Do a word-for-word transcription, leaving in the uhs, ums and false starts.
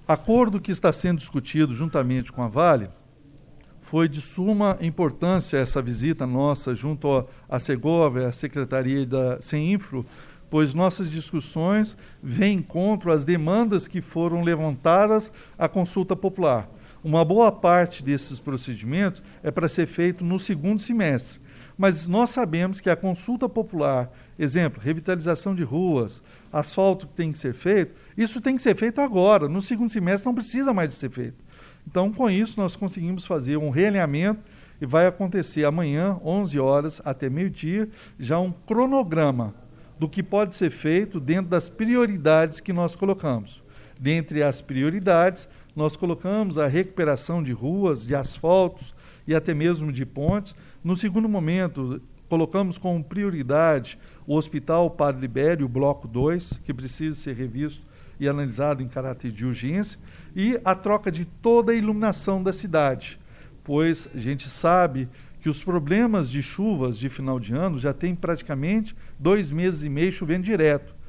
acordo que está sendo discutido juntamente com a Vale, foi de suma importância essa visita nossa junto à Segovia, à Secretaria da Seninfro, pois nossas discussões vêm em encontro às demandas que foram levantadas à consulta popular. Uma boa parte desses procedimentos é para ser feito no segundo semestre, mas nós sabemos que a consulta popular, exemplo, revitalização de ruas, asfalto que tem que ser feito, isso tem que ser feito agora, no segundo semestre não precisa mais de ser feito. Então, com isso, nós conseguimos fazer um realinhamento e vai acontecer amanhã, onze horas até meio-dia, já um cronograma do que pode ser feito dentro das prioridades que nós colocamos. Dentre as prioridades, nós colocamos a recuperação de ruas, de asfaltos e até mesmo de pontes. No segundo momento, colocamos como prioridade o Hospital Padre Libério, o Bloco dois, que precisa ser revisto e analisado em caráter de urgência, e a troca de toda a iluminação da cidade, pois a gente sabe que os problemas de chuvas de final de ano já tem praticamente dois meses e meio chovendo direto.